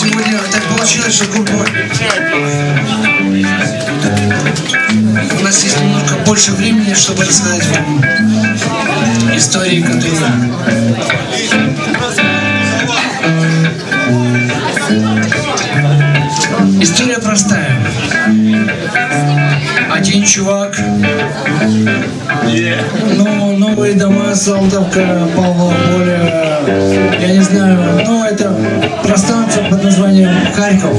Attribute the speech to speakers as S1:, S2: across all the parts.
S1: Сегодня так получилось, что группа... У нас есть немножко больше времени, чтобы рассказать вам истории, которые... История простая. Один чувак, ну, новые дома, Салтовка, Павлова поля, я не знаю, но это пространство под названием Харьков.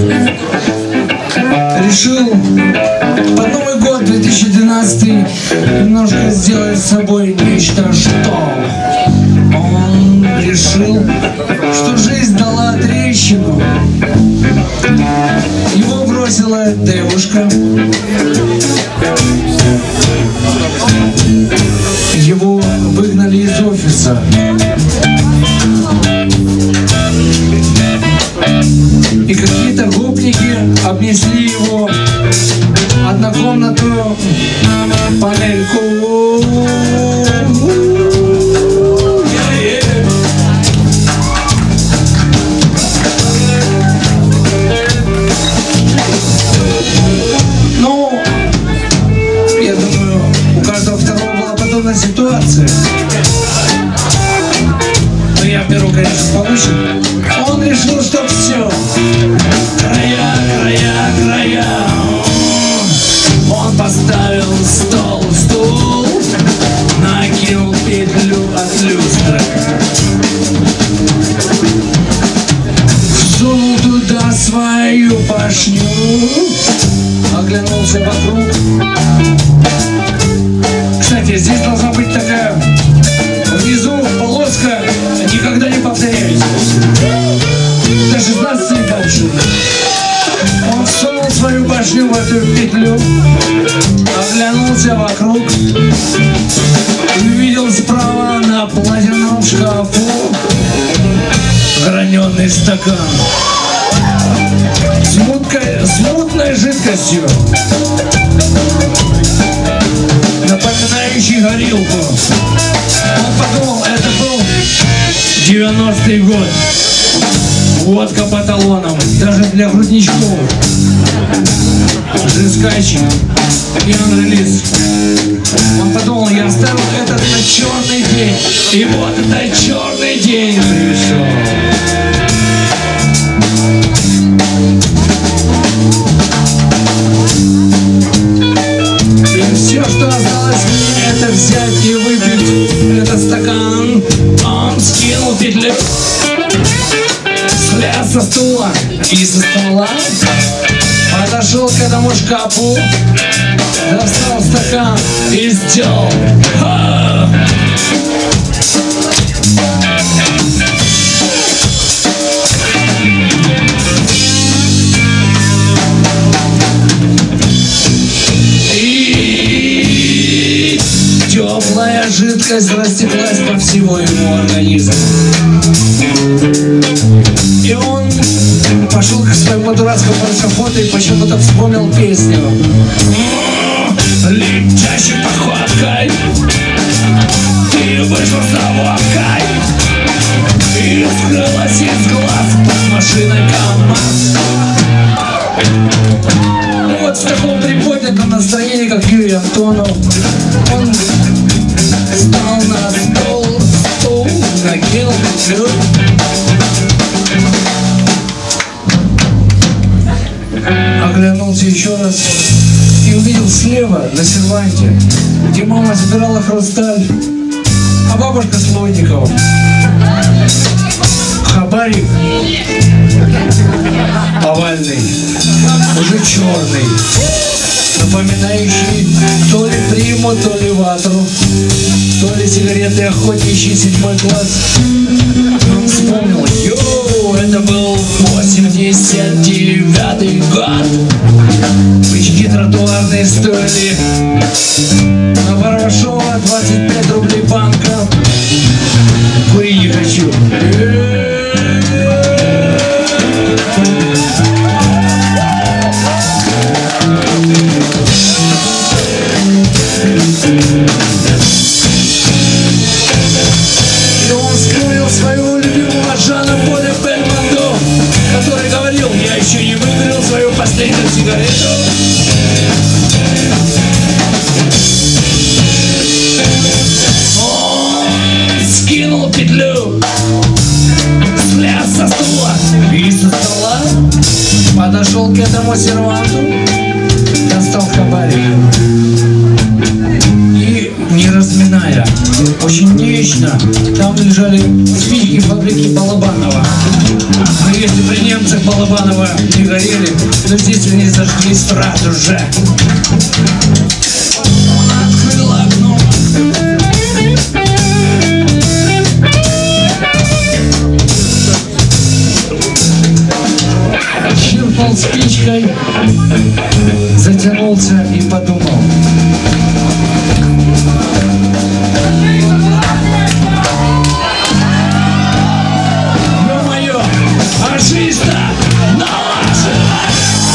S1: Решил под Новый год 2012 немножко сделать с собой нечто, что он решил, что жизнь дала трещину. Его бросила девушка. Его выгнали из офиса. И какие-то гопники обнесли его однокомнатную панельку. Ну, я думаю, у каждого второго была подобная ситуация. Но я беру, конечно, повыше. Он решил, что все. Края. Он поставил стул, накинул петлю от люстры, всунул туда свою башню, оглянулся вокруг. Кстати, здесь должна быть такая внизу полоска «Никогда не повторяйся». До 16 и дальше. Он всунул свою башню в эту петлю, оглянулся вокруг и увидел справа на платиновом шкафу граненый стакан с мутной жидкостью, напоминающий горилку. Он подумал, это был 90-й год. Водка по талонам, даже для грудничков. Жескачи и анрелиз. Он подумал, я оставил этот на черный день. И вот этот черный день пришел. И все, что осталось мне, это взять и выпить этот стакан. Он скинул петлю, слез со стула и со стола, подошел к этому шкафу, достал стакан и сделал ха! И теплая жидкость растеклась по всему его организму. И он пошел к своему дурацкому парашюту и почему-то вспомнил песню. Летящей походкой ты вышла за водкой и скрылась из глаз под машиной КамАЗ. Ну вот в таком приподнятом настроении, как Юрий Антонов, он встал на стул, накинул петлю, оглянулся еще раз и увидел слева на серванте, где мама собирала хрусталь, а бабушка Слонникова. Хабарик овальный, уже черный, напоминающий то ли приму, то ли ватру, то ли сигареты охотничьи 7-й класс. Он вспомнил, это был 89-й год. Бычки тротуарные стоили на Ворошова 25 рублей банка. Кури не хочу. И он вспомнил свою любимого Жана Поля Бельмондо, который говорил: этому серванту, достал хабарик и, не разминая, очень нежно, там лежали спички фабрики Балабанова. Но если при немцах Балабанова не горели, то здесь они зажгли сразу же. Он открыл окно. Чиркнул спичкой, затянулся и подумал. Ё-моё, фашиста наложила!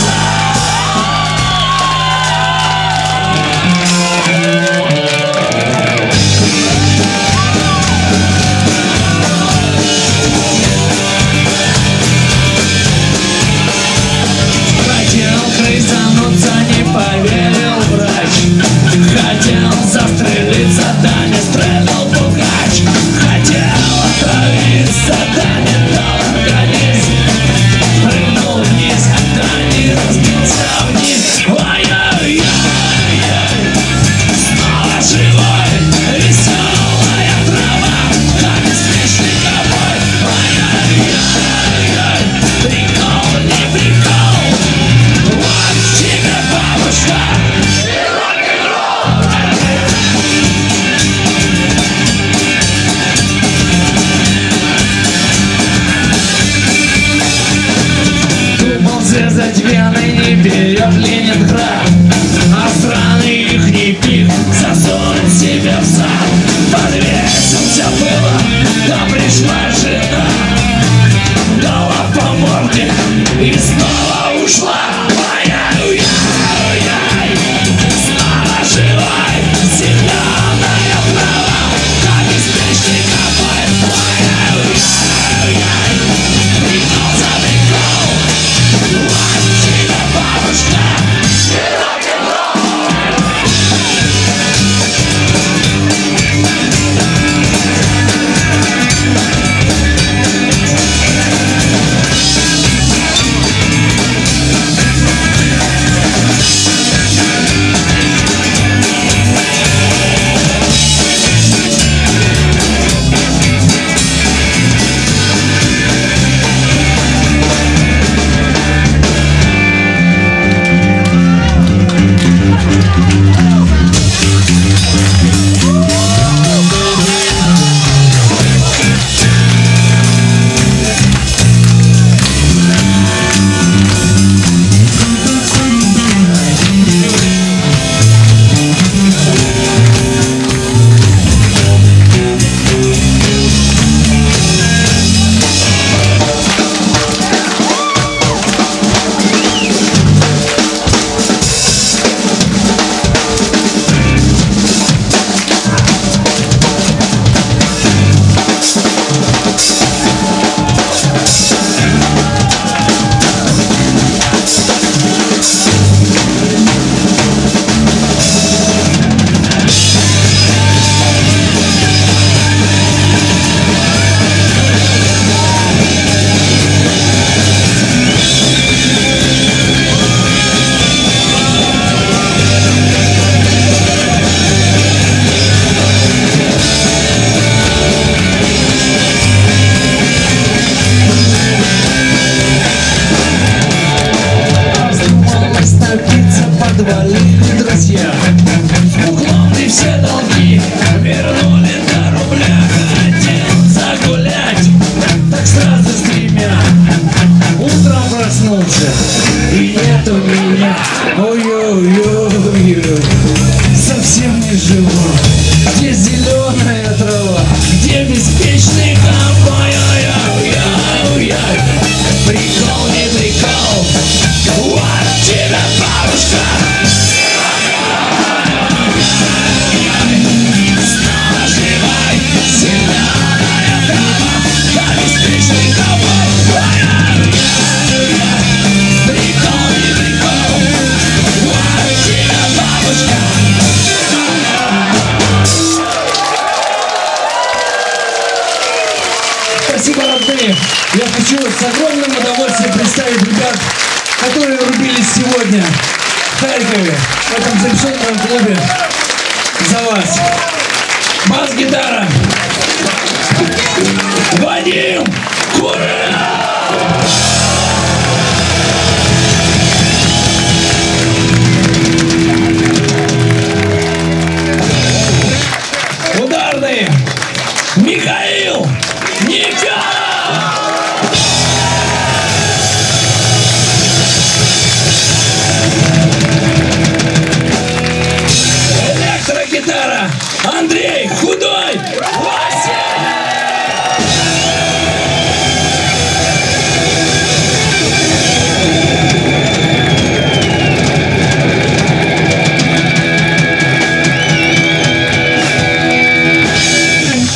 S1: Хотел крысануться, не поверил врач. Хотел застрелиться, да не стрелял пугач. Хотел отравиться, да не дал организм. Прыгнул вниз, да не разбился вниз. Ой-ой-ой, снова живой, веселая трава, да беспечный ковбой. Ой-ой-ой, прикол, не прикол, вот тебе бабушка. Думал, связать вены не берет Ленинград, а страны их не пик засунуть себе в зад. Подвесился было, да пришла жена, дала по морде и снова ушла. Ай-яй-яй, снова живой, зеленая трава, да беспечный ковбой. Ай-яй-яй, прикол за прикол, вот тебе бабушка. Подвалили друзья, уклонные все долги вернули до рубля. Хотел загулять, так сразу с тремя. Утром проснулся, и нету меня. Ой-ой-ой, совсем не живу. Где зеленая трава, где беспечный ковбой. Ой-ой-ой, прикол не прикол, вот тебе бабушка. Снова живой, зеленая трава, да беспечный ковбой. Прикол не прикол, вот тебе бабушка. Спасибо, родные. Я хочу с огромным удовольствием представить ребят которые рубились сегодня в Харькове, в этом замечательном клубе за вас. Бас-гитара Вадим Курилов!